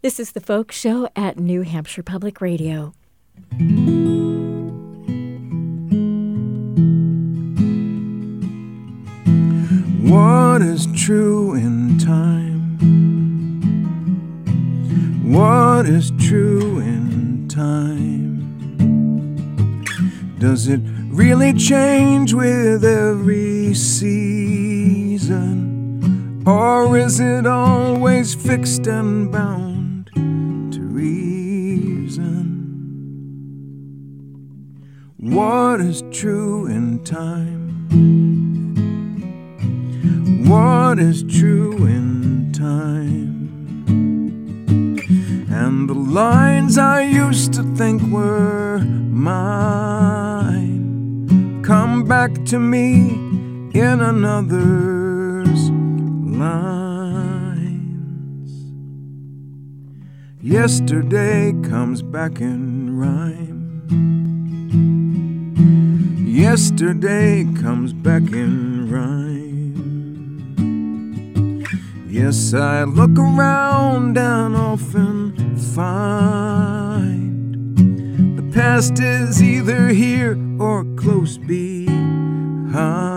This is the Folk Show at New Hampshire Public Radio. What is true in time? What is true in time? Does it really change with every season? Or is it always fixed and bound to reason? What is true in time? What is true in time? And the lines I used to think were mine come back to me in another's lines. Yesterday comes back in rhyme. Yesterday comes back in rhyme. Yes, I look around and often find the past is either here or close behind.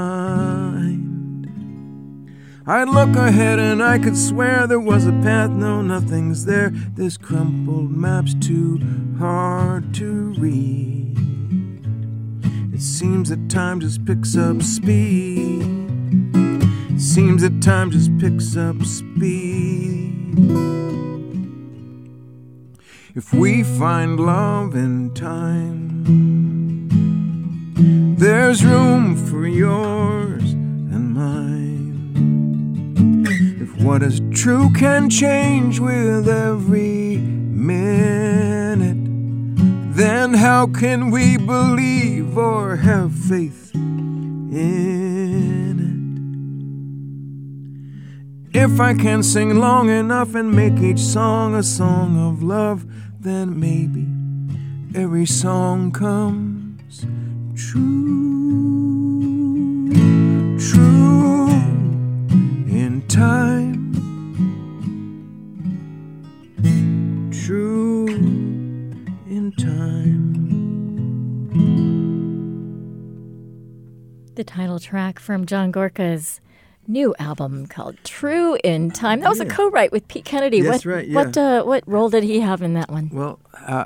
I look ahead and I could swear there was a path. No, nothing's there. This crumpled map's too hard to read. It seems that time just picks up speed. Seems that time just picks up speed. If we find love in time, there's room for yours and mine. If what is true can change with every minute, then how can we believe or have faith in it? If I can sing long enough and make each song a song of love, then maybe every song comes true, true in time, true in time. The title track from John Gorka's new album called True in Time. That was a co-write with Pete Kennedy. That's right, yeah. What role did he have in that one? Well,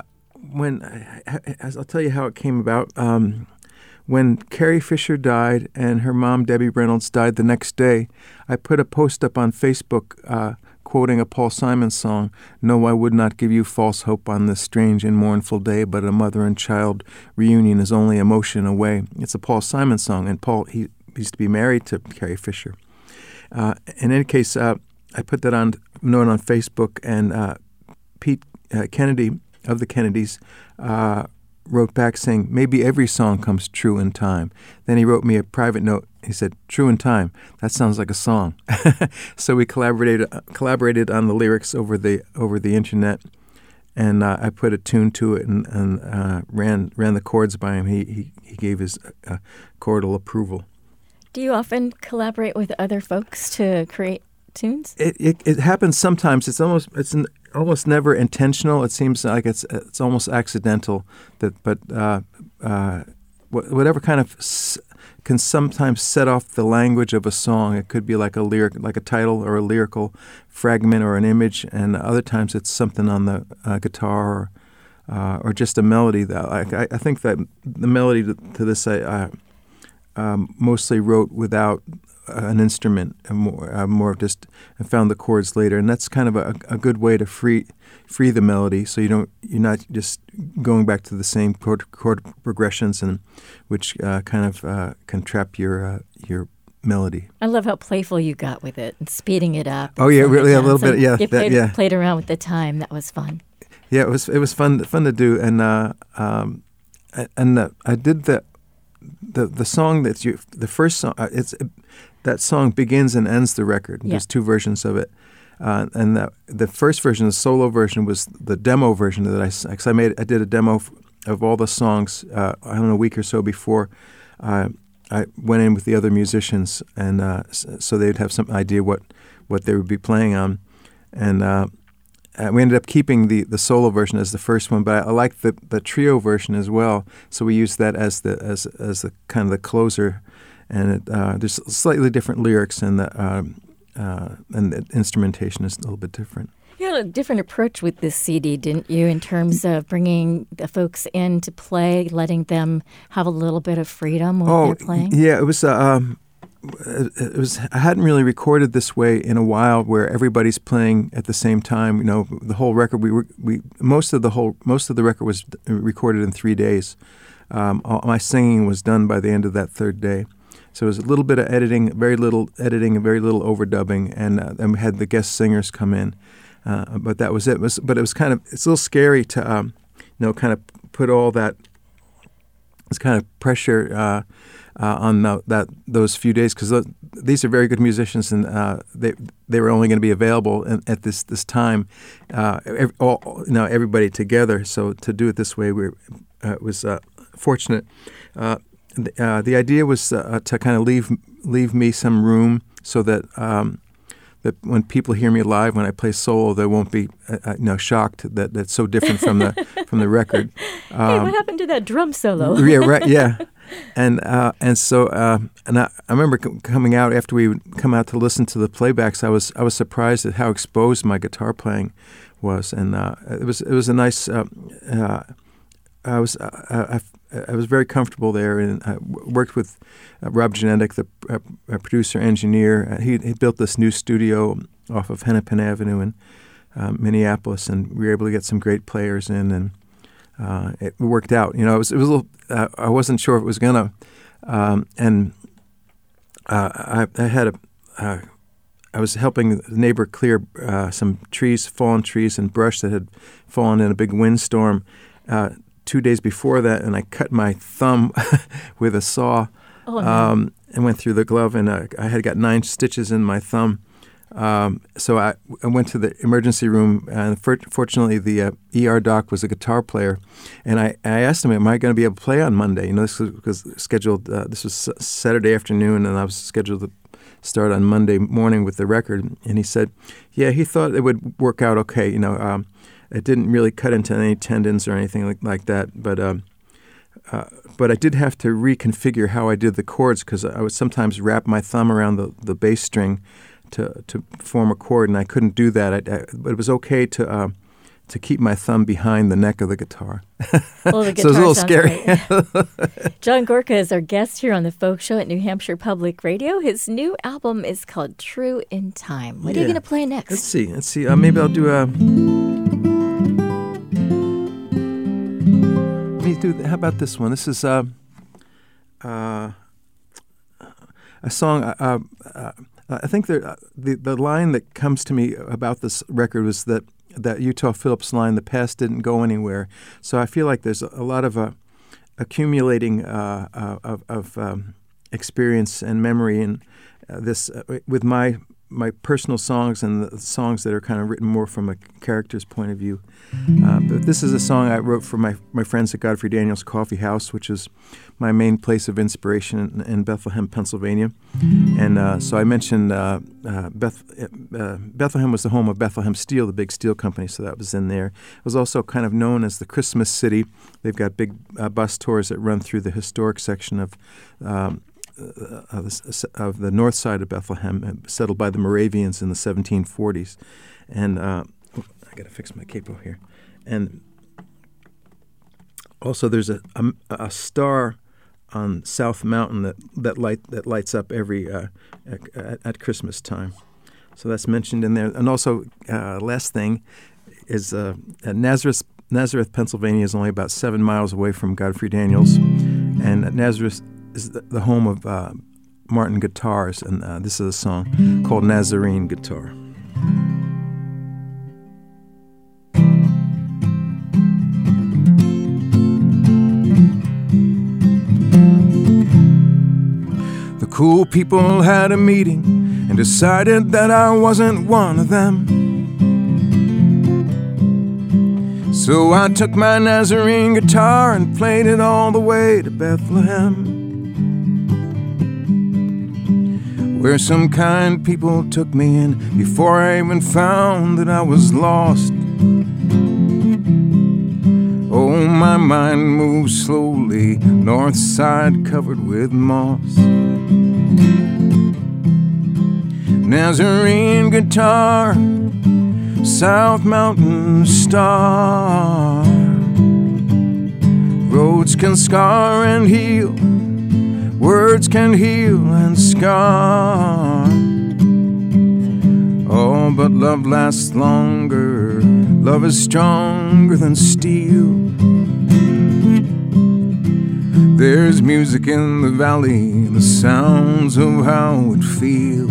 I'll tell you how it came about. When Carrie Fisher died and her mom, Debbie Reynolds, died the next day, I put a post up on Facebook quoting a Paul Simon song, "No, I would not give you false hope on this strange and mournful day, but a mother and child reunion is only emotion away." It's a Paul Simon song, and Paul, he used to be married to Carrie Fisher. In any case, I put that note on Facebook, and Pete Kennedy of the Kennedys wrote back saying, "Maybe every song comes true in time." Then he wrote me a private note. He said, "True in time. That sounds like a song." So we collaborated on the lyrics over the internet, and I put a tune to it and ran the chords by him. He gave his chordal approval. Do you often collaborate with other folks to create tunes? It happens sometimes. It's almost never intentional. It seems like it's almost accidental. But whatever kind of can sometimes set off the language of a song. It could be like a lyric, like a title or a lyrical fragment or an image, and other times it's something on the guitar or just a melody. I think that the melody to this I mostly wrote without an instrument, more of just I found the chords later, and that's kind of a good way to free the melody, so you're not just going back to the same chord progressions, and which kind of can trap your melody. I love how playful you got with it and speeding it up. Oh yeah, really a little bit. Yeah, you played around with the time. That was fun. Yeah, it was fun to do, and I did the song the first song. That song begins and ends the record. Yeah. There's two versions of it, and the first version, the solo version, was the demo version that I did a demo of all the songs. I don't know, a week or so before I went in with the other musicians, and so they'd have some idea what they would be playing on, and we ended up keeping the solo version as the first one, but I liked the trio version as well. So we used that as the kind of the closer, and there's slightly different lyrics, and the instrumentation is a little bit different. You had a different approach with this CD, didn't you, in terms of bringing the folks in to play, letting them have a little bit of freedom when they're playing? Yeah, it was. I hadn't really recorded this way in a while, where everybody's playing at the same time. You know, the whole record. Most of the record was recorded in 3 days. All my singing was done by the end of that third day. So it was a little bit of editing, very little editing, and very little overdubbing, and then we had the guest singers come in. But that was it. But it was it's a little scary to, kind of put all that kind of pressure on those few days, because these are very good musicians, and they were only going to be available at this time, everybody together. So to do it this way, was fortunate. The idea was to kind of leave me some room so that that when people hear me live, when I play solo, they won't be shocked that that's so different from the record. Hey, what happened to that drum solo? Yeah, right. Yeah, and so I remember coming out after we would come out to listen to the playbacks. I was surprised at how exposed my guitar playing was, and it was a nice. I was very comfortable there, and I worked with Rob Genetic, the producer engineer. He built this new studio off of Hennepin Avenue in Minneapolis, and we were able to get some great players in, and it worked out. It was a little. I wasn't sure if it was gonna, and I had I was helping the neighbor clear some fallen trees and brush that had fallen in a big windstorm 2 days before that, and I cut my thumb with a saw. Oh, no. And went through the glove, and I had got 9 stitches in my thumb. So I went to the emergency room, and fortunately the ER doc was a guitar player, and I asked him, am I going to be able to play on Monday? This was scheduled, this was Saturday afternoon, and I was scheduled to start on Monday morning with the record. And he said, yeah, he thought it would work out okay. It didn't really cut into any tendons or anything like that, but I did have to reconfigure how I did the chords, because I would sometimes wrap my thumb around the bass string to form a chord, and I couldn't do that. But it was okay to keep my thumb behind the neck of the guitar. Well, the guitar so it was a little scary. John Gorka is our guest here on the Folk Show at New Hampshire Public Radio. His new album is called True in Time. What are you going to play next? Let's see. Maybe I'll do a... How about this one? This is a song. I think the line that comes to me about this record was that Utah Phillips line, "The past didn't go anywhere." So I feel like there's a lot of accumulating of experience and memory in this with my personal songs and the songs that are kind of written more from a character's point of view. But this is a song I wrote for my friends at Godfrey Daniels Coffee House, which is my main place of inspiration in Bethlehem, Pennsylvania. And so I mentioned Bethlehem was the home of Bethlehem Steel, the big steel company, so that was in there. It was also kind of known as the Christmas City. They've got big bus tours that run through the historic section of the north side of Bethlehem, settled by the Moravians in the 1740s. And I got to fix my capo here. And also, there's a star on South Mountain that lights up every at Christmas time. So that's mentioned in there. And also, last thing is Nazareth, Pennsylvania is only about 7 miles away from Godfrey Daniels, and Nazareth is the home of Martin Guitars, and this is a song called Nazarene Guitar. The cool people had a meeting and decided that I wasn't one of them. So I took my Nazarene guitar and played it all the way to Bethlehem, where some kind people took me in before I even found that I was lost. Oh, my mind moves slowly, north side covered with moss. Nazarene guitar, South Mountain star. Roads can scar and heal, words can heal and scar. Oh, but love lasts longer, love is stronger than steel. There's music in the valley, the sounds of how it feels.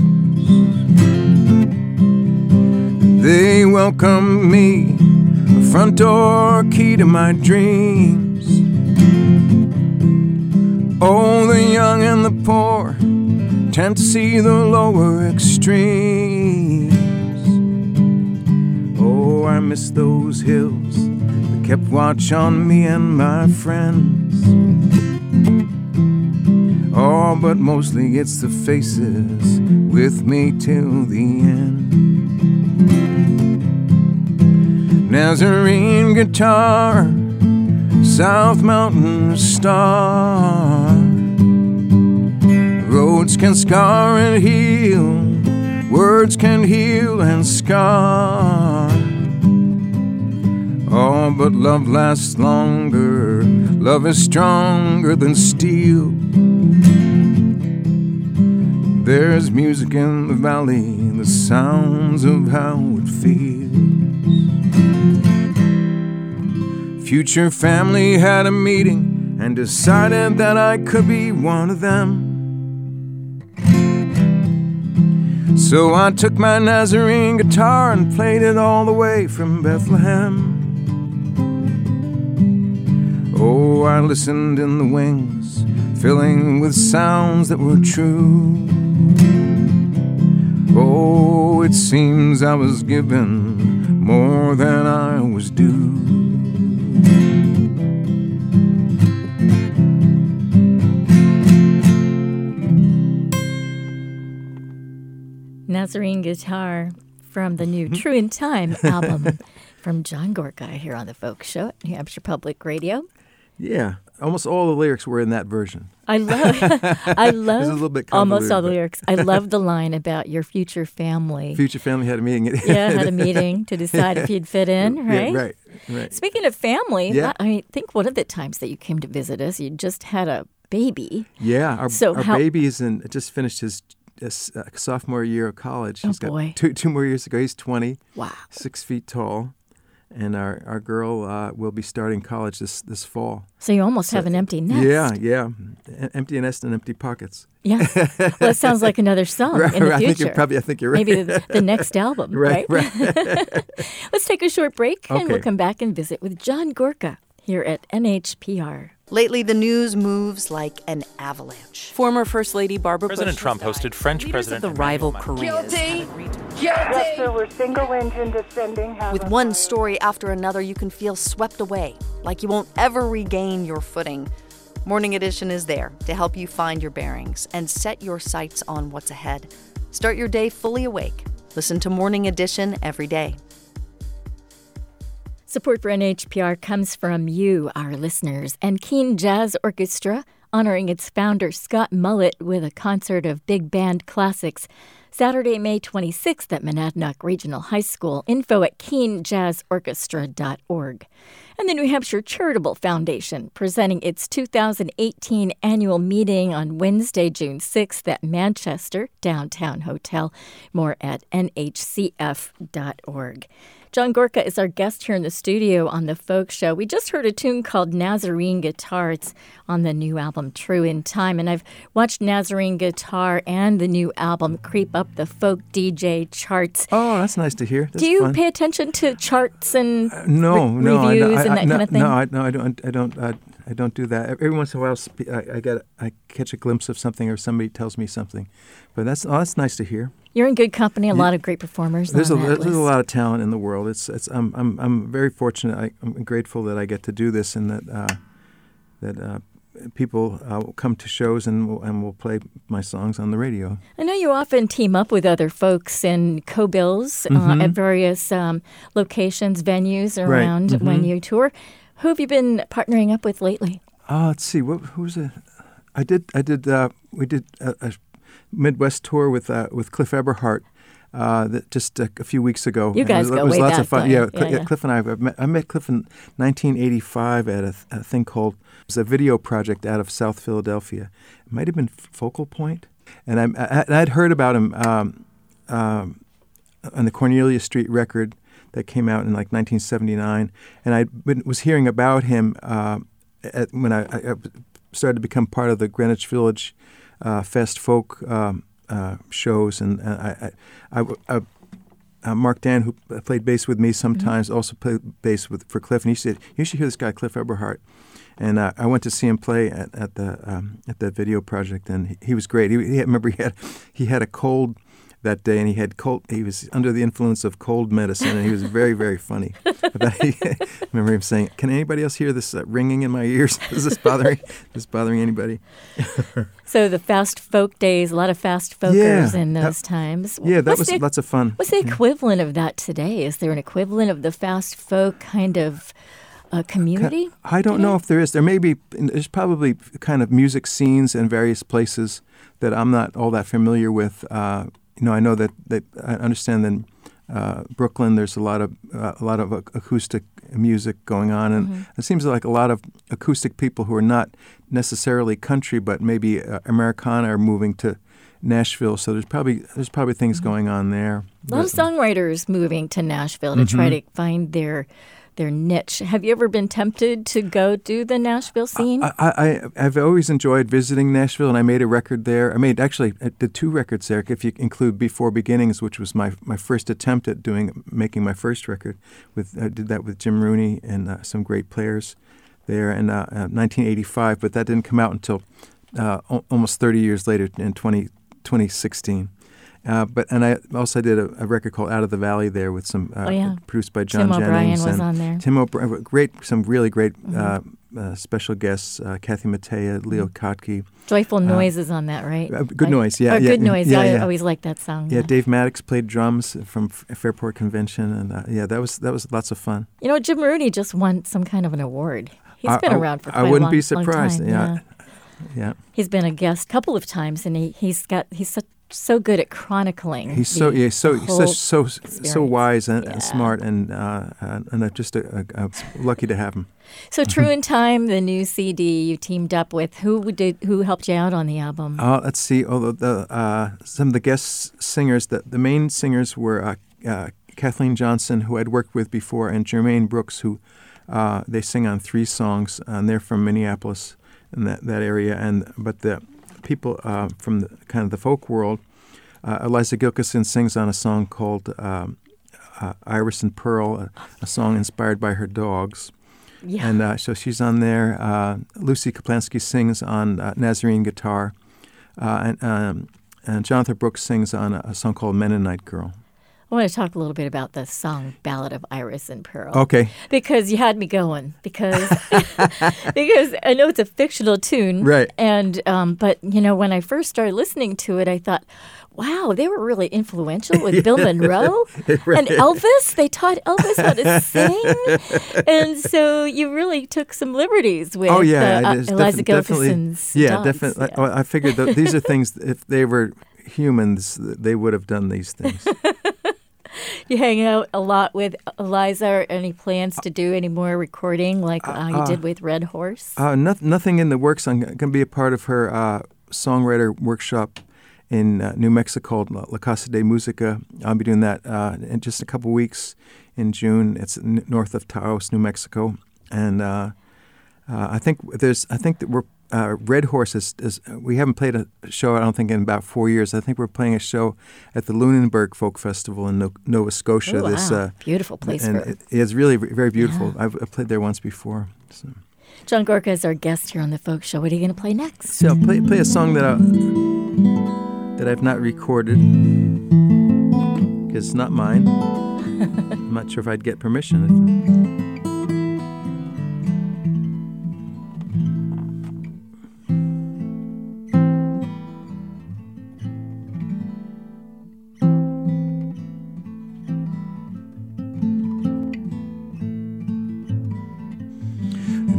They welcome me, the front door key to my dreams. Oh, the young and the poor tend to see the lower extremes. Oh, I miss those hills that kept watch on me and my friends. Oh, but mostly it's the faces with me till the end. Nazarene guitar, South Mountain star. Roads can scar and heal, words can heal and scar. Oh, but love lasts longer, love is stronger than steel. There's music in the valley, the sounds of how it feels. Future family had a meeting and decided that I could be one of them. So I took my Nazarene guitar and played it all the way from Bethlehem. Oh, I listened in the wings, filling with sounds that were true. Oh, it seems I was given more than I was due. Nazarene guitar from the new True in Time album from John Gorka here on the Folk Show at New Hampshire Public Radio. Yeah, almost all the lyrics were in that version. I love a little bit almost all the lyrics. I love the line about your future family. Future family had a meeting. Had a meeting to decide if you'd fit in, right? Yeah, right. Speaking of family, yeah. I think one of the times that you came to visit us, you just had a baby. Yeah, our baby just finished his sophomore year of college. He's got two more years to go. He's 20. Wow. 6 feet tall. And our girl will be starting college this fall. So you almost have an empty nest. Yeah. Empty nest and empty pockets. Yeah. Well, it sounds like another song in the future. I think you're right. Maybe the next album, right? Let's take a short break, and we'll come back and visit with John Gorka here at NHPR. Lately, the news moves like an avalanche. Former First Lady Barbara President Bush Trump hosted French President of the rival Koreas. Guilty. Yes, there were single-engine descending. With one story after another, you can feel swept away, like you won't ever regain your footing. Morning Edition is there to help you find your bearings and set your sights on what's ahead. Start your day fully awake. Listen to Morning Edition every day. Support for NHPR comes from you, our listeners, and Keene Jazz Orchestra, honoring its founder, Scott Mullett, with a concert of big band classics. Saturday, May 26th at Monadnock Regional High School. Info at keenjazzorchestra.org. And the New Hampshire Charitable Foundation, presenting its 2018 annual meeting on Wednesday, June 6th at Manchester Downtown Hotel. More at nhcf.org. John Gorka is our guest here in the studio on The Folk Show. We just heard a tune called Nazarene Guitar. It's on the new album True in Time. And I've watched Nazarene Guitar and the new album creep up the folk DJ charts. Oh, that's nice to hear. That's Do you fun. pay attention to charts and reviews and that kind of thing? No, I don't do that. Every once in a while, I catch a glimpse of something or somebody tells me something. But that's nice to hear. You're in good company. A lot of great performers. There's on that there's list. a lot of talent in the world. I'm very fortunate. I'm grateful that I get to do this, and that people will come to shows and will play my songs on the radio. I know you often team up with other folks in co-bills at various locations, venues around when you tour. Who have you been partnering up with lately? Let's see. Who's it? We did a Midwest tour with Cliff Eberhardt just a few weeks ago. You guys go way back. It was lots of fun. Yeah, Cliff and I met Cliff in 1985 at a thing called, it was a video project out of South Philadelphia. It might have been Focal Point. And I'd heard about him on the Cornelia Street record that came out in like 1979. And I was hearing about him when I started to become part of the Greenwich Village Fest Folk shows, and Mark Dan, who played bass with me sometimes, also played bass for Cliff, and he said, "You should hear this guy Cliff Eberhardt." And I went to see him play at the video project, and he was great. He had a cold that day, and he was under the influence of cold medicine, and he was very, very funny. I remember him saying, "Can anybody else hear this ringing in my ears? Is this bothering anybody?" So the fast folk days, a lot of fast folkers in those times. Yeah, that was lots of fun. What's the equivalent of that today? Is there an equivalent of the fast folk kind of community? I don't know if there is. There's probably kind of music scenes in various places that I'm not all that familiar with. I know that I understand that in Brooklyn there's a lot of acoustic music going on, and it seems like a lot of acoustic people who are not necessarily country, but maybe Americana, are moving to Nashville. So there's probably things going on there. A lot of songwriters moving to Nashville to try to find their niche. Have you ever been tempted to go do the Nashville scene? I've always enjoyed visiting Nashville, and I made a record there. I did 2 records there, if you include Before Beginnings, which was my first attempt at making my first record. I did that with Jim Rooney and some great players there in 1985, but that didn't come out until almost 30 years later in 2016. And I also did a record called Out of the Valley there with some produced by John Tim Jennings. O'Brien was on there. Tim O'Brien, some really great special guests, Kathy Mattea, Leo Kotke. Joyful Noise is on that, right? Good Noise, yeah. Good Noise, yeah. I always liked that song. Yeah, Dave Maddox played drums from Fairport Convention, and that was lots of fun. Jim Rooney just won some kind of an award. He's been around for quite a long time. I wouldn't be surprised. Yeah. He's been a guest a couple of times, and he's so good at chronicling. He's so wise and smart, and I'm just lucky to have him. So True in Time, the new CD you teamed up with, who helped you out on the album? Let's see. Some of the guest singers, the main singers were Kathleen Johnson, who I'd worked with before, and Jermaine Brooks, who they sing on 3 songs, and they're from Minneapolis in that area. But the people from the folk world, Eliza Gilkison sings on a song called Iris and Pearl, a song inspired by her dogs. Yeah. And so she's on there. Lucy Kaplansky sings on Nazarene guitar. And Jonathan Brooks sings on a song called Mennonite Girl. I want to talk a little bit about the song Ballad of Iris and Pearl. Okay. Because you had me going. Because I know it's a fictional tune. Right. And but when I first started listening to it, I thought, wow, they were really influential with Bill Monroe Right. and Elvis. They taught Elvis how to sing, and so you really took some liberties with Eliza Gilkison's dogs. Definitely. Yeah. I figured that these are things. If they were humans, they would have done these things. You hang out a lot with Eliza. Any plans to do any more recording like you did with Red Horse? Nothing in the works. I'm going to be a part of her songwriter workshop in New Mexico called La Casa de Musica. I'll be doing that in just a couple weeks in June. It's north of Taos, New Mexico, and I think that we're Red Horse is we haven't played a show, I don't think, in about 4 years. I think we're playing a show at the Lunenburg Folk Festival in Nova Scotia. Oh, wow. Beautiful place. And it's really very beautiful. Yeah. I've played there once before. So. John Gorka is our guest here on the Folk Show. What are you going to play next? So I'll play a song that I've not recorded because it's not mine. I'm not sure if I'd get permission.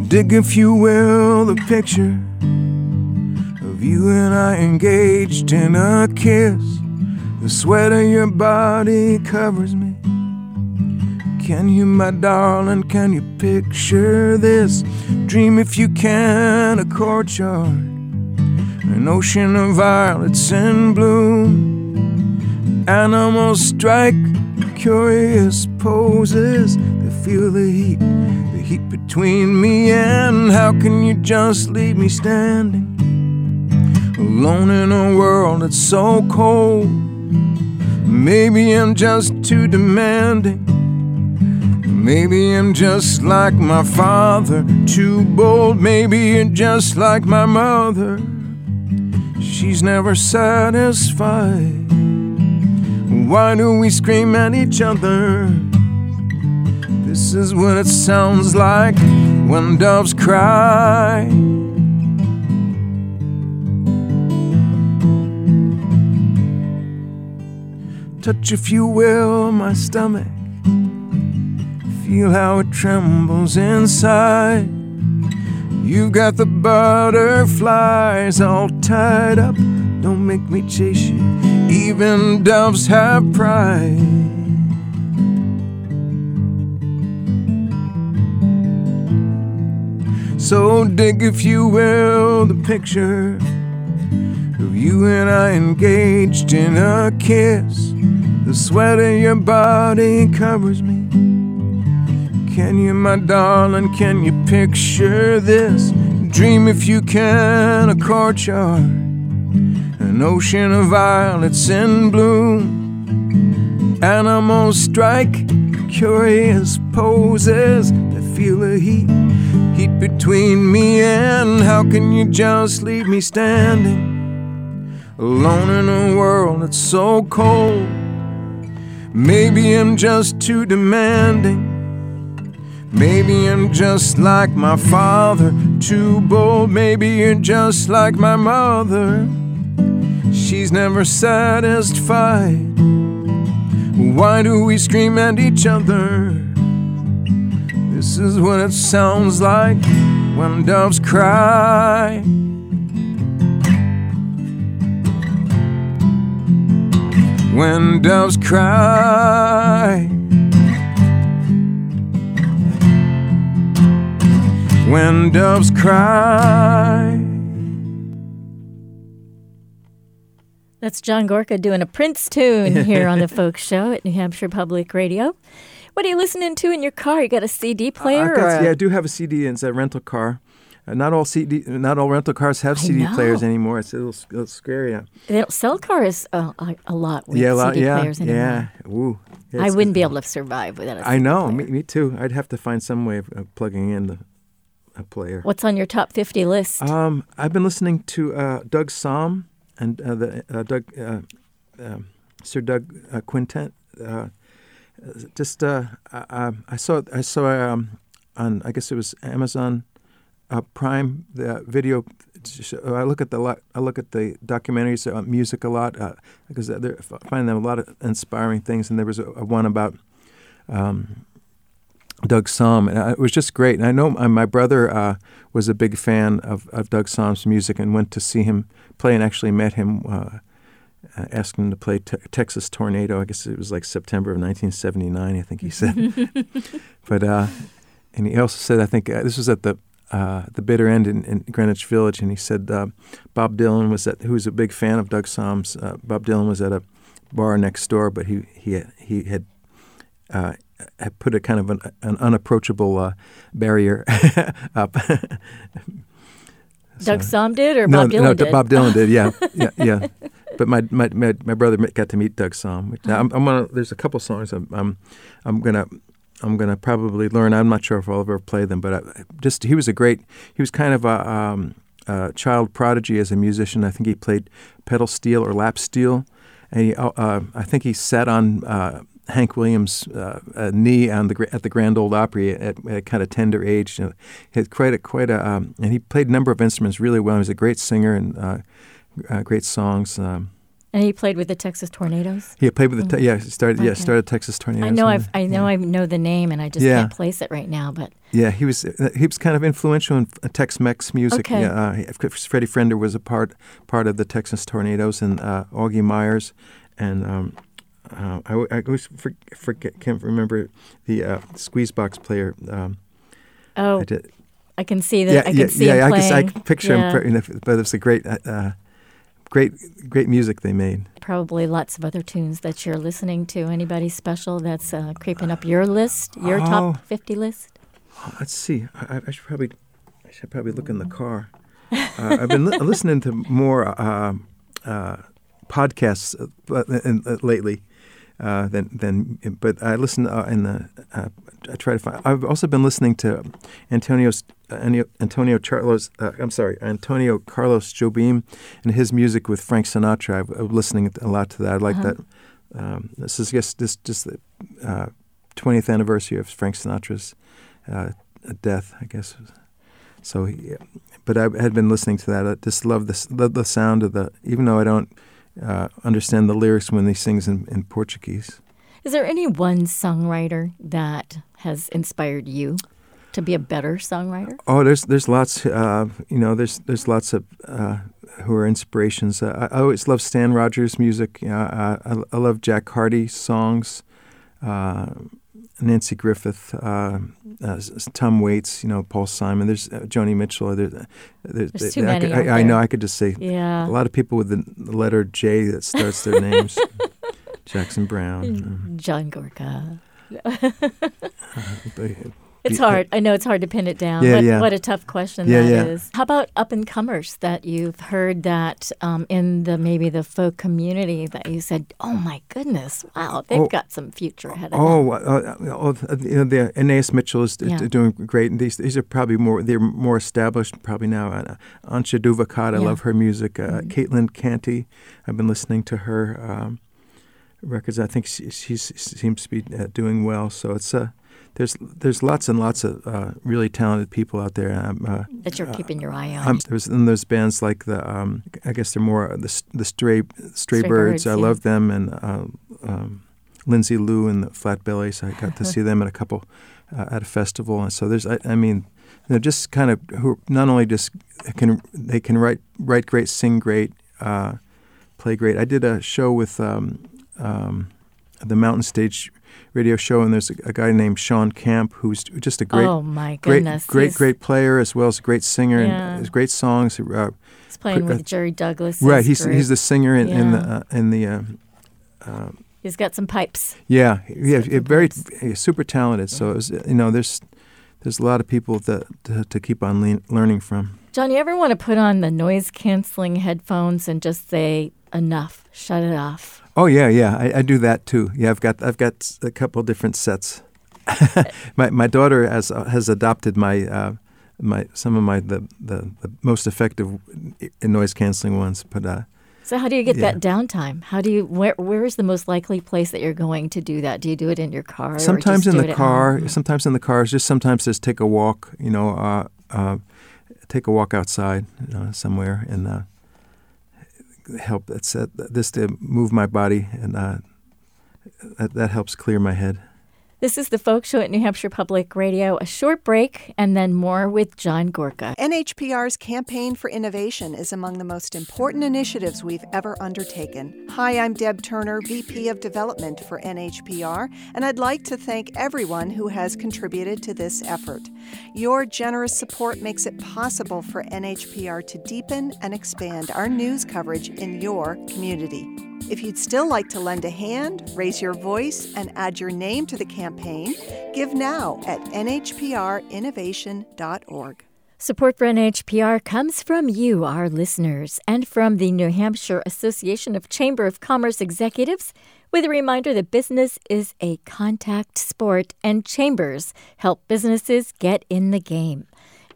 Dig, if you will, the picture of you and I engaged in a kiss. The sweat of your body covers me. Can you, my darling, can you picture this? Dream, if you can, a courtyard, an ocean of violets in bloom. Animals strike curious poses. They feel the heat between me and how can you just leave me standing alone in a world that's so cold? Maybe I'm just too demanding. Maybe I'm just like my father, too bold. Maybe you're just like my mother. She's never satisfied. Why do we scream at each other? This is what it sounds like when doves cry. Touch, if you will, my stomach. Feel how it trembles inside. You've got the butterflies all tied up. Don't make me chase you. Even doves have pride. So dig, if you will, the picture of you and I engaged in a kiss. The sweat of your body covers me. Can you, my darling, can you picture this? Dream, if you can, a courtyard, an ocean of violets in bloom. Animals strike curious poses. They feel the heat between me and how can you just leave me standing alone in a world that's so cold? Maybe I'm just too demanding. Maybe I'm just like my father, too bold. Maybe you're just like my mother. She's never satisfied. Why do we scream at each other? This is what it sounds like when doves cry. When doves cry. When doves cry. That's John Gorka doing a Prince tune here on the Folk Show at New Hampshire Public Radio. What are you listening to in your car? You got a CD player? Yeah, I do have a CD, and it's a rental car. Not all rental cars have CD players anymore. It's a little scary. Yeah. They don't sell cars a lot with CD players anymore. Yeah, ooh. I wouldn't be able to survive without a CD player. I know, player. Me too. I'd have to find some way of plugging in a player. What's on your top 50 list? I've been listening to Doug Somm and Sir Doug Quintet. I saw on, I guess it was Amazon Prime, the video. I look at the documentaries on music a lot because I find them a lot of inspiring things. And there was a one about Doug Somm, and it was just great. And I know my brother was a big fan of Doug Somm's music and went to see him play and actually met him. Asked him to play Texas Tornado. I guess it was like September of 1979, I think he said. But and he also said, I think this was at the bitter end in Greenwich Village, and he said Bob Dylan was who was a big fan of Doug Somm's. Bob Dylan was at a bar next door, but he had put a kind of an unapproachable barrier up. Doug Somm did, or Bob Dylan did? No, Bob Dylan did. Yeah. But my brother got to meet Doug Somm. There's a couple songs I'm gonna probably learn. I'm not sure if I'll ever play them, but he was kind of a child prodigy as a musician. I think he played pedal steel or lap steel, and I think he sat on Hank Williams' knee at the Grand Ole Opry at a kind of tender age. He had quite a and he played a number of instruments really well. He was a great singer and great songs. And he played with the Texas Tornadoes? He played with started Texas Tornadoes. I know the name, and I just can't place it right now. But yeah, he was kind of influential in Tex-Mex music. Okay. Yeah, Freddie Fender was a part of the Texas Tornadoes, and Augie Myers, and I always can't remember the Squeezebox player. I can see that. I can see him playing. I can picture him, but it's a great music they made. Probably lots of other tunes that you're listening to. Anybody special that's creeping up your list, your top 50 list? Let's see. I should probably look in the car. I've been listening to more podcasts lately. But I listen I try to find. I've also been listening to Antonio Carlos Jobim and his music with Frank Sinatra. I'm listening a lot to that. I like that. This is just the 20th anniversary of Frank Sinatra's death, I guess. So, but I had been listening to that. I just love the sound of even though I don't understand the lyrics when he sings in Portuguese. Is there any one songwriter that has inspired you to be a better songwriter? Oh, there's lots. There's lots of who are inspirations. I always love Stan Rogers' music. I love Jack Hardy's songs. Nancy Griffith, Tom Waits, Paul Simon. There's Joni Mitchell. There's too many. I know. I could just say a lot of people with the letter J that starts their names. Jackson Browne, John Gorka. It's hard. I know it's hard to pin it down. What a tough question that is. How about up-and-comers that you've heard that in the folk community that you said, oh, my goodness, wow, they've got some future ahead of them. The Anais Mitchell is doing great. And these are probably they're more established probably now. Antje Duvakat, I love her music. Caitlin Canty, I've been listening to her records. I think she seems to be doing well. So it's there's lots and lots of really talented people out there that you're keeping your eye on. There's bands like I guess they're more the Stray Birds. I love them, and Lindsay Lou and the Flatbellies. I got to see them at a festival, and so there's they're just kind of who not only just can write great, sing great, play great. I did a show with the Mountain Stage radio show, and there's a guy named Sean Camp who's just a great player as well as a great singer and has great songs. He's playing with Jerry Douglas. Right, he's the singer in the. He's got some pipes. Yeah, he's super talented. So it was, there's a lot of people to keep on learning from. John, you ever want to put on the noise canceling headphones and just say enough, shut it off? Oh yeah, I do that too. Yeah, I've got a couple different sets. my daughter has adopted some of the most effective noise canceling ones. But so how do you get that downtime? Where is the most likely place that you're going to do that? Do you do it in your car? Sometimes in the car. Sometimes in the car. Sometimes just take a walk. Take a walk outside somewhere and. Help this to move my body, and that helps clear my head. This is the Folk Show at New Hampshire Public Radio. A short break and then more with John Gorka. NHPR's Campaign for Innovation is among the most important initiatives we've ever undertaken. Hi, I'm Deb Turner, VP of Development for NHPR, and I'd like to thank everyone who has contributed to this effort. Your generous support makes it possible for NHPR to deepen and expand our news coverage in your community. If you'd still like to lend a hand, raise your voice, and add your name to the campaign, give now at nhprinnovation.org. Support for NHPR comes from you, our listeners, and from the New Hampshire Association of Chamber of Commerce Executives, with a reminder that business is a contact sport and chambers help businesses get in the game.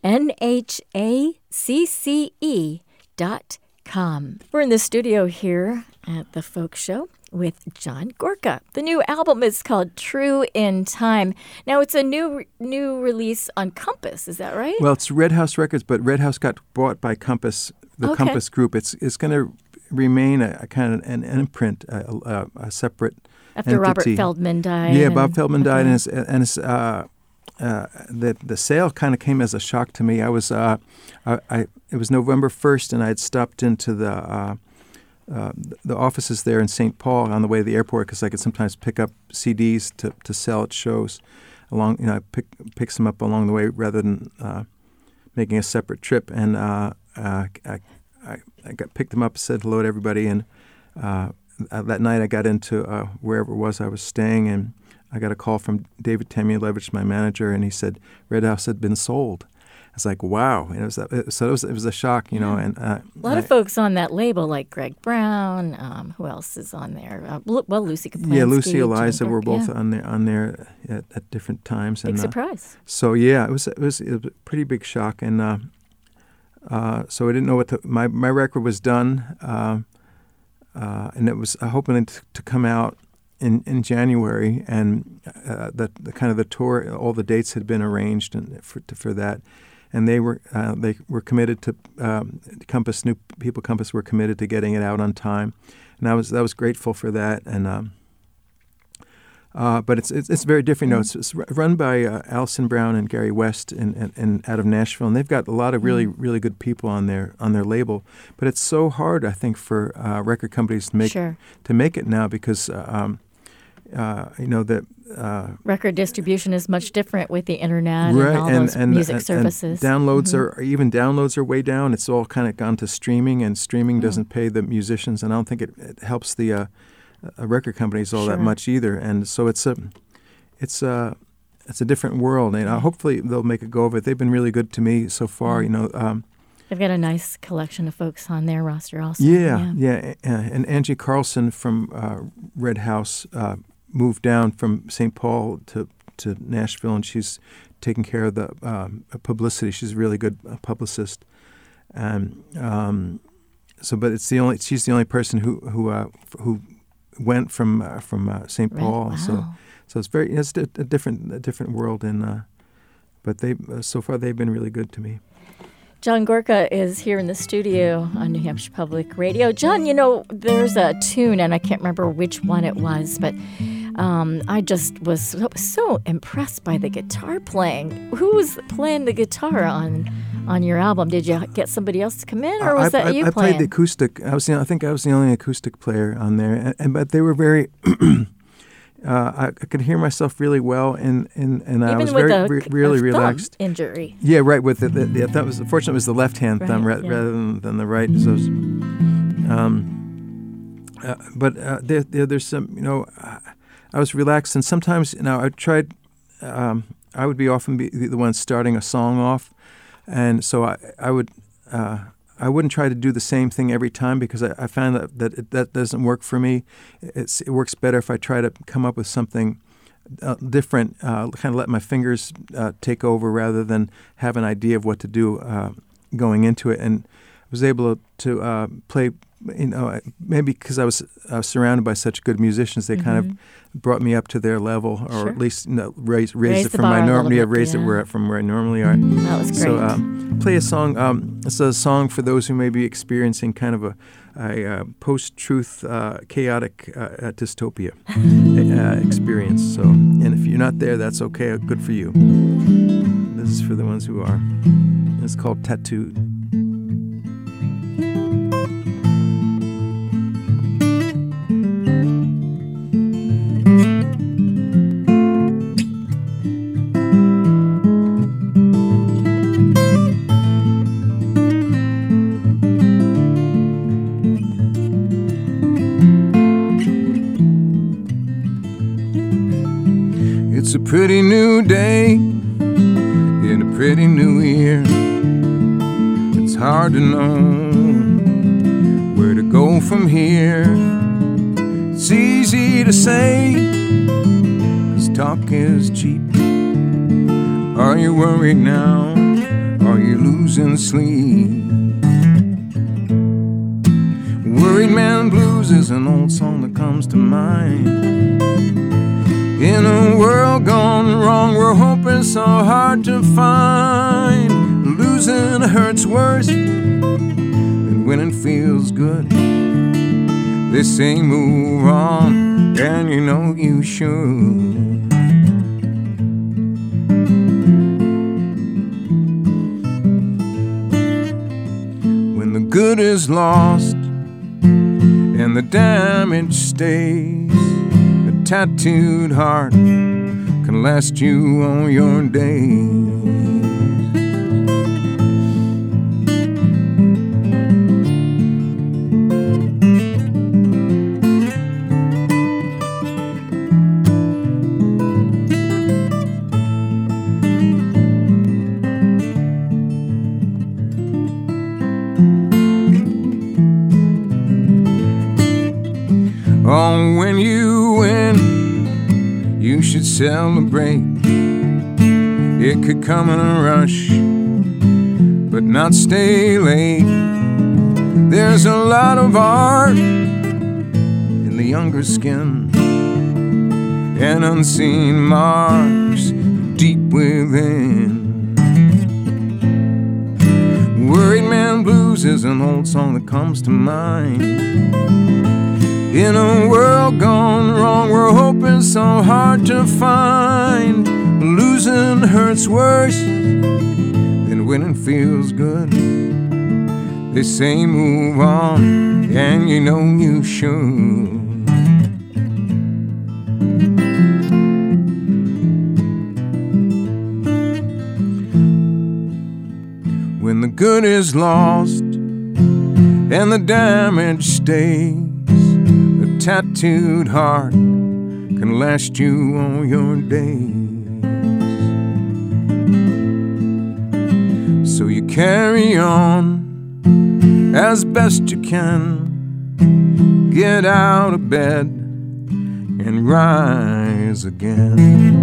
NHACCE.com. We're in the studio here at the Folk Show with John Gorka. The new album is called True in Time. Now, it's a new release on Compass, is that right? Well, it's Red House Records, but Red House got bought by Compass, the Compass Group. It's going to remain a kind of an imprint, a separate After entity. Robert Feldman died. Yeah, Bob Feldman died, and the sale kind of came as a shock to me. It was November 1st, and I had stopped into the offices there in St. Paul on the way to the airport because I could sometimes pick up CDs to sell at shows. I pick some up along the way rather than making a separate trip. And I picked them up, said hello to everybody, and that night I got into wherever it was I was staying, and I got a call from David Temulevich, my manager, and he said Red House had been sold. I was like, wow. And it was a shock, you know. And a lot of folks on that label, like Greg Brown. Who else is on there? Lucy Kaplansky. Yeah, Lucy, Eliza were both on there at different times. Big surprise. So yeah, it was a pretty big shock, and so I didn't know what my record was done, and it was hoping to come out in January, and the kind of the tour, all the dates had been arranged for that, and they were committed to Compass were committed to getting it out on time, and I was grateful for that, and but it's very different. You know, it's run by Alison Brown and Gary West and out of Nashville, and they've got a lot of really really good people on their label. But it's so hard, I think, for record companies to make it now because record distribution is much different with the internet and all those music services. And downloads are way down. It's all kind of gone to streaming, and streaming doesn't pay the musicians, and I don't think it helps the record companies all that much either. And so it's a different world, and hopefully they'll make a go of it. They've been really good to me so far. You know. They've got a nice collection of folks on their roster also. Yeah. And Angie Carlson from Red House moved down from St. Paul to Nashville, and she's taking care of the publicity. She's a really good publicist. But she's the only person who went from St. Paul. Wow. So it's a different world, and but so far they've been really good to me. John Gorka is here in the studio on New Hampshire Public Radio. John, you know, there's a tune, and I can't remember which one it was, but I just was so impressed by the guitar playing. Who was playing the guitar on your album? Did you get somebody else to come in, or was that you I playing? played the acoustic. I think I was the only acoustic player on there, but they were very. I could hear myself really well, and I was really relaxed. Injury. Yeah, right. With the thumb was fortunately it was the left hand thumb rather than the right. So, there's some, you know, I was relaxed, and sometimes, you know, I tried. I would often be the one starting a song off, and so I would. I wouldn't try to do the same thing every time because I found that doesn't work for me. It works better if I try to come up with something different, kind of let my fingers take over rather than have an idea of what to do going into it. And I was able to play, you know, maybe because I was surrounded by such good musicians, they kind of brought me up to their level, or at least, you know, raised it from my normally. I raised it from where I normally are. That was great. So play a song. It's a song for those who may be experiencing kind of a post-truth, chaotic dystopia experience. So, and if you're not there, that's okay. Good for you. This is for the ones who are. It's called Tattooed. It's a pretty new day in a pretty new year. It's hard to know where to go from here. It's easy to say, 'cause talk is cheap. Are you worried now? Are you losing sleep? Worried Man Blues is an old song that comes to mind. In a world gone wrong, we're hoping so hard to find. Losing hurts worse than winning feels good. They say move on, and you know you should. When the good is lost and the damage stays, a tattooed heart can last you all your days. Oh, when you win, you should celebrate. It could come in a rush, but not stay late. There's a lot of art in the younger skin, and unseen marks deep within. Worried Man Blues is an old song that comes to mind. In a world gone wrong, we're hoping so hard to find. Losing hurts worse than winning feels good. They say move on, and you know you should. When the good is lost and the damage stays, a tattooed heart can last you all your days. So you carry on as best you can, get out of bed and rise again.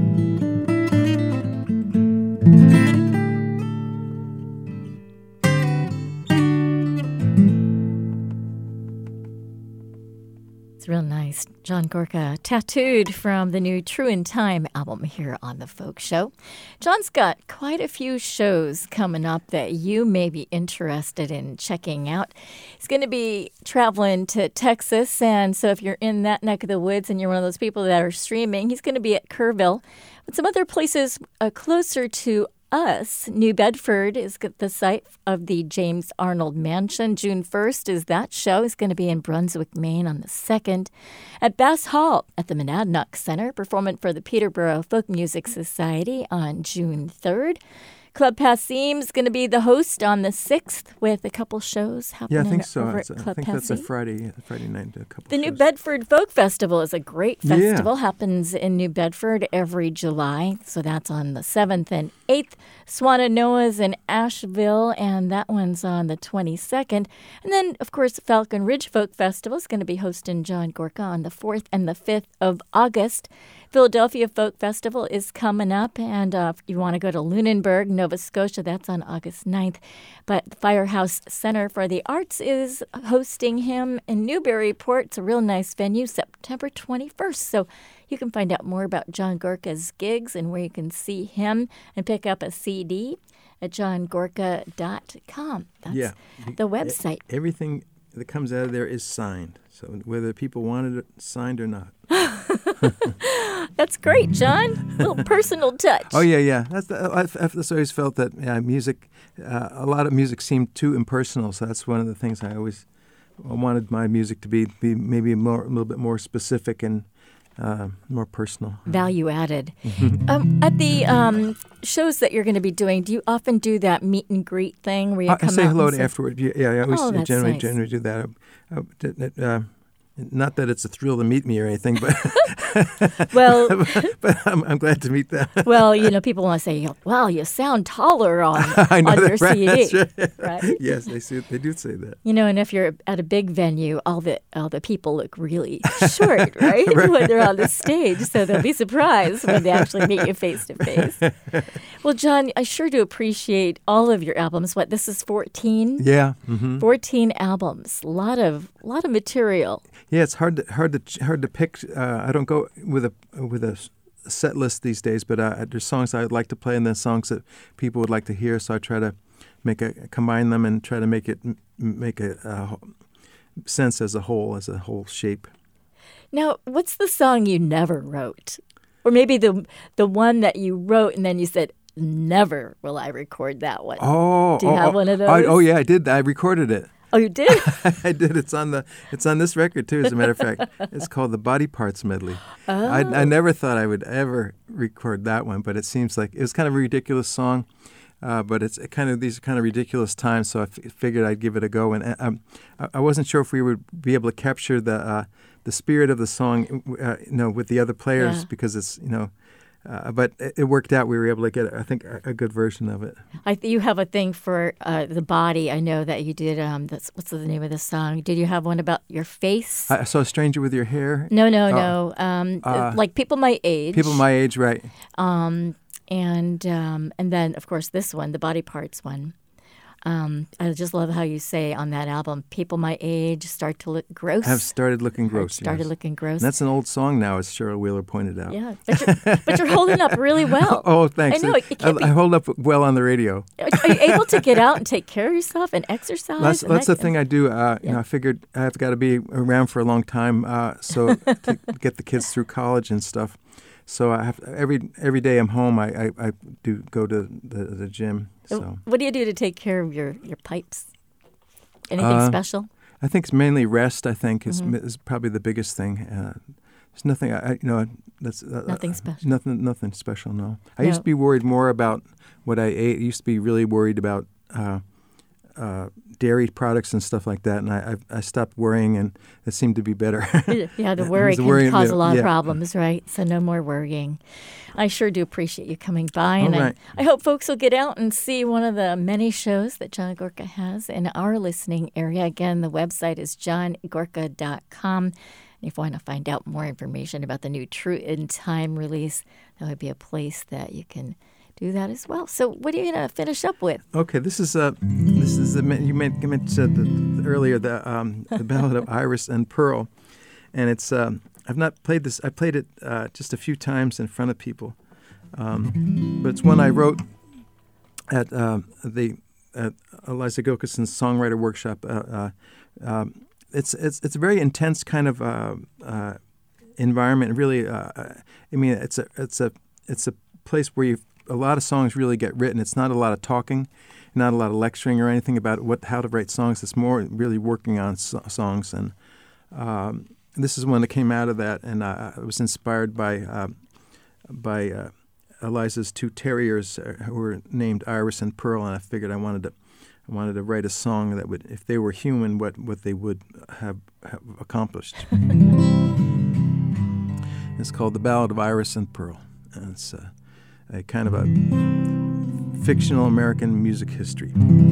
Real nice. John Gorka, Tattooed, from the new True in Time album here on The Folk Show. John's got quite a few shows coming up that you may be interested in checking out. He's going to be traveling to Texas, and so if you're in that neck of the woods and you're one of those people that are streaming, he's going to be at Kerrville. But some other places closer to us, New Bedford is the site of the James Arnold Mansion. June 1st is that show. It's going to be in Brunswick, Maine on the 2nd. At Bass Hall at the Monadnock Center, performing for the Peterborough Folk Music Society on June 3rd. Club Passim is going to be the host on the 6th with a couple shows happening. Yeah, I think so. Over I at Club think that's a Passim. Friday night. A couple. The New shows. Bedford Folk Festival is a great festival. Yeah. Happens in New Bedford every July. So that's on the 7th and 8th. Swannanoa's in Asheville, and that one's on the 22nd. And then, of course, Falcon Ridge Folk Festival is going to be hosting John Gorka on the 4th and the 5th of August. Philadelphia Folk Festival is coming up, and if you want to go to Lunenburg, Nova Scotia, that's on August 9th. But the Firehouse Center for the Arts is hosting him in Newburyport. It's a real nice venue, September 21st. So you can find out more about John Gorka's gigs and where you can see him and pick up a CD at johngorka.com. That's the website. Everything that comes out of there is signed. So whether people wanted it signed or not. That's great, John. A little personal touch. Oh, yeah. I've always felt that music, a lot of music seemed too impersonal. So that's one of the things I always wanted my music to be maybe a little bit more specific and more personal. Value added. At the shows that you're going to be doing, do you often do that meet and greet thing where you come I say out hello and afterward. Yeah. I that's generally do that. Not that it's a thrill to meet me or anything, but Well, but I'm glad to meet them. well, people want to say, "Wow, you sound taller on I know on that, your right? CD." That's right. Right? Yes, they do say that. And if you're at a big venue, all the people look really short, right? When they're on the stage, so they'll be surprised when they actually meet you face to face. Well, John, I sure do appreciate all of your albums. This is 14? Yeah. Mm-hmm. 14 albums. A lot of material. Yeah, it's hard to pick. I don't go with a set list these days, but there's songs I would like to play and then songs that people would like to hear. So I try to combine them and try to make sense as a whole shape. Now, what's the song you never wrote? Or maybe the one that you wrote and then you said, never will I record that one. Do you have one of those? Oh, yeah, I did. I recorded it. Oh, you did? I did. It's on this record too. As a matter of fact, it's called the Body Parts Medley. Oh. I never thought I would ever record that one, but it seems like it was kind of a ridiculous song. But it's these are kind of ridiculous times, so I figured I'd give it a go. And I wasn't sure if we would be able to capture the spirit of the song, with the other players, because it's but it worked out. We were able to get, I think, a good version of it. You have a thing for the body. I know that you did. What's the name of the song? Did you have one about your face? I saw a stranger with your hair. No. Like people my age. People my age, right? And then of course this one, the body parts one. I just love how you say on that album, people my age start to look gross. Have started looking gross. Started looking gross. And that's an old song now, as Cheryl Wheeler pointed out. Yeah, but you're holding up really well. Oh, thanks. I know. I hold up well on the radio. Are you able to get out and take care of yourself and exercise? That's the thing I do. I figured I've got to be around for a long time, so to get the kids through college and stuff. So I have every day I'm home. I do go to the gym. So what do you do to take care of your pipes? Anything special? I think it's mainly rest. I think is probably the biggest thing. There's nothing that's nothing special. Nothing special. No. I used to be worried more about what I ate. I used to be really worried about dairy products and stuff like that, and I stopped worrying, and it seemed to be better. Yeah, the worry can cause a lot of problems, right? So no more worrying. I sure do appreciate you coming by, and right. I hope folks will get out and see one of the many shows that John Gorka has in our listening area. Again, the website is johngorka.com. And if you want to find out more information about the new True in Time release, that would be a place that you can do that as well. So what are you going to finish up with? Okay, this is you mentioned earlier the Ballad of Iris and Pearl, and it's I've not played this. I played it just a few times in front of people, but it's one I wrote at Eliza Gilkison's songwriter workshop. It's a very intense kind of environment. Really, it's a place where a lot of songs really get written. It's not a lot of talking, not a lot of lecturing or anything about how to write songs. It's more really working on songs. And this is one that came out of that, and I was inspired by Eliza's two terriers who were named Iris and Pearl, and I figured I wanted to write a song that would, if they were human, what they would have accomplished. It's called The Ballad of Iris and Pearl, and it's a kind of a fictional American music history.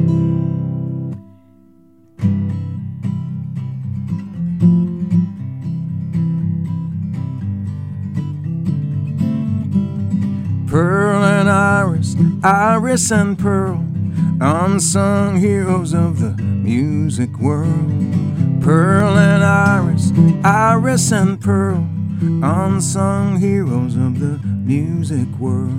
Pearl and Iris, Iris and Pearl, unsung heroes of the music world. Pearl and Iris, Iris and Pearl, unsung heroes of the music world.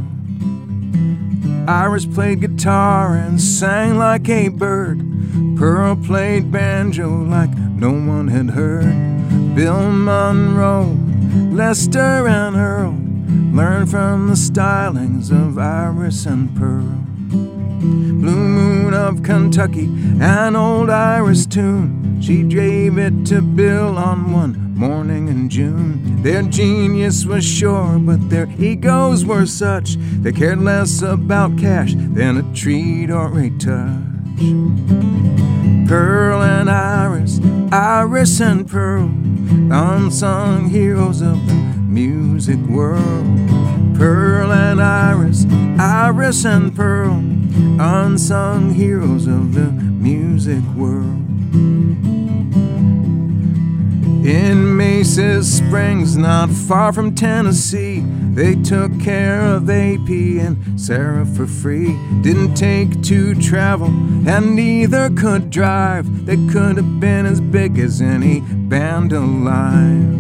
Iris played guitar and sang like a bird. Pearl played banjo like no one had heard. Bill Monroe, Lester and Earl learned from the stylings of Iris and Pearl. Blue Moon of Kentucky, an old Iris tune, she gave it to Bill on one morning in June. Their genius was sure, but their egos were such, they cared less about cash than a treat or a touch. Pearl and Iris, Iris and Pearl, unsung heroes of the music world. Pearl and Iris, Iris and Pearl, unsung heroes of the music world. In Mace's Springs, not far from Tennessee, they took care of AP and Sarah for free. Didn't take to travel, and neither could drive. They could have been as big as any band alive.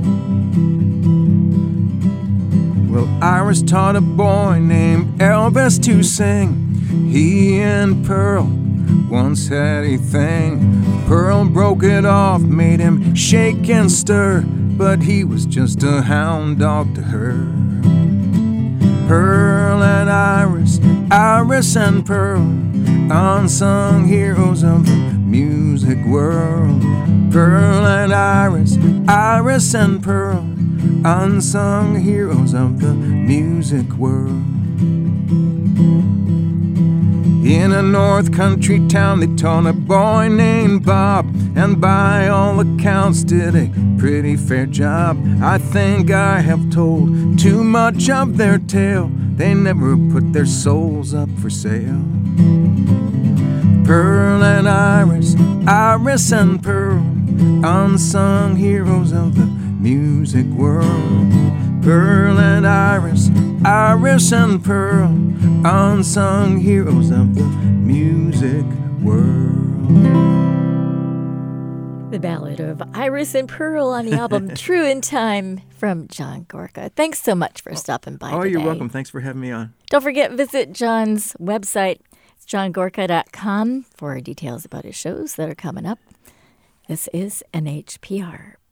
Well, Iris taught a boy named Elvis to sing. He and Pearl once had a thing. Pearl broke it off, made him shake and stir, but he was just a hound dog to her. Pearl and Iris, Iris and Pearl, unsung heroes of the music world. Pearl and Iris, Iris and Pearl, unsung heroes of the music world. In a north country town they taught a boy named Bob, and by all accounts did a pretty fair job. I think I have told too much of their tale. They never put their souls up for sale. Pearl and Iris, Iris and Pearl, unsung heroes of the music world. Pearl and Iris, Iris and Pearl, unsung heroes of the music world. The Ballad of Iris and Pearl on the album True in Time from John Gorka. Thanks so much for stopping by today. You're welcome. Thanks for having me on. Don't forget, visit John's website. It's johngorka.com for details about his shows that are coming up. This is NHPR.